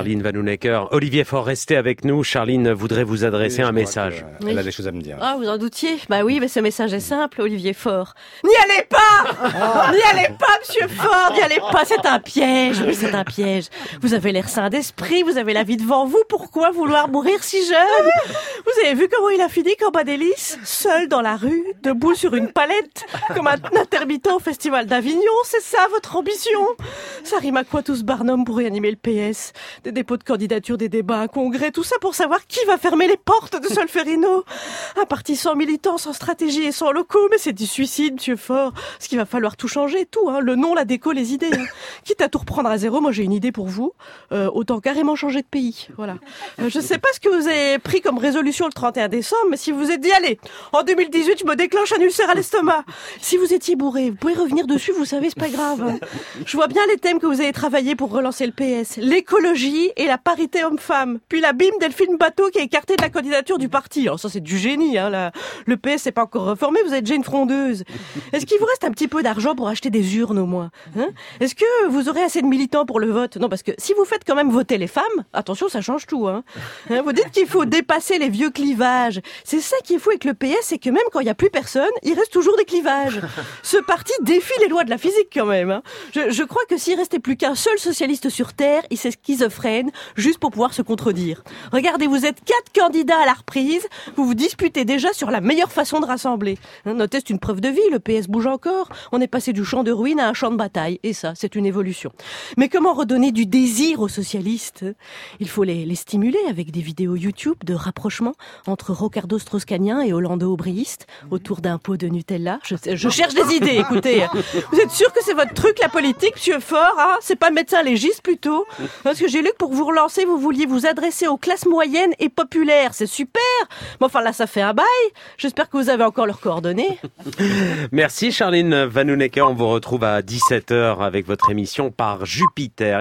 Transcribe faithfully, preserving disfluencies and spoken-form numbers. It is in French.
Charline Vanhoenacker. Olivier Faure, restez avec nous. Charline voudrait vous adresser oui, un message. Elle oui. a des choses à me dire. Ah, vous en doutiez? Bah oui, mais ce message est simple, Olivier Faure. N'y allez pas! Oh. N'y allez pas, monsieur Faure! N'y allez pas, c'est un piège. Oui, c'est un piège. Vous avez l'air sain d'esprit, vous avez la vie devant vous. Pourquoi vouloir mourir si jeune? Vous avez vu comment il a fini, Cambadélis? Seul dans la rue, debout sur une palette, comme un intermittent au Festival d'Avignon. C'est ça, votre ambition? Ça rime à quoi tout ce barnum pour réanimer le P S? Des dépôts de candidature, des débats, un congrès, tout ça pour savoir qui va fermer les portes de Solferino. Un parti sans militants, sans stratégie et sans locaux, mais c'est du suicide, monsieur Faure. Ce qu'il va falloir tout changer, tout, hein. Le nom, la déco, les idées. Hein. Quitte à tout reprendre à zéro, moi j'ai une idée pour vous. Euh, autant carrément changer de pays. Voilà. Euh, je sais pas ce que vous avez pris comme résolution le trente et un décembre, mais si vous êtes dit, allez, en deux mille dix-huit, je me déclenche un ulcère à l'estomac. Si vous étiez bourré, vous pouvez revenir dessus, vous savez, c'est pas grave. Hein. Je vois bien les thèmes que vous avez travaillé pour relancer le P S. L'écologie et la parité homme-femme. Puis la bim Delphine Bateau qui est écartée de la candidature du parti. Alors ça, c'est du génie, hein, là. Le P S n'est pas encore reformé, vous êtes déjà une frondeuse. Est-ce qu'il vous reste un petit peu d'argent pour acheter des urnes, au moins? Hein? Est-ce que vous aurez assez de militants pour le vote? Non, parce que si vous faites quand même voter les femmes, attention, ça change tout, hein. Hein, vous dites qu'il faut dépasser les vieux clivages. C'est ça qui est fou avec le P S, c'est que même quand il n'y a plus personne, il reste toujours des clivages. Ce parti défie les lois de la physique, quand même, hein. Je, je crois que s'il restait plus qu'un seul socialiste sur Terre, il serait schizophrène, juste pour pouvoir se contredire. Regardez, vous êtes quatre candidats à la reprise, vous vous disputez déjà sur la meilleure façon de rassembler. Hein, notez, c'est une preuve de vie, le P S bouge encore. On est passé du champ de ruines à un champ de bataille, et ça, c'est une évolution. Mais comment redonner du désir aux socialistes? Il faut les, les stimuler avec des vidéos YouTube de rapprochement entre Rocardo Strauss-Cahnien et Hollando Aubriiste autour d'un pot de Nutella. Je, je cherche des idées, écoutez. Vous êtes sûr que c'est votre truc, la politique, monsieur Faure, hein? C'est pas médecin légiste, plutôt? Parce que j'ai lu que pour vous relancer, vous vouliez vous adresser aux classes moyennes et populaires. C'est super! Mais enfin, là, ça fait un bail. J'espère que vous avez encore leurs coordonnées. Merci, Charline Vanhoenacker. On vous retrouve à dix-sept heures avec votre émission Par Jupiter.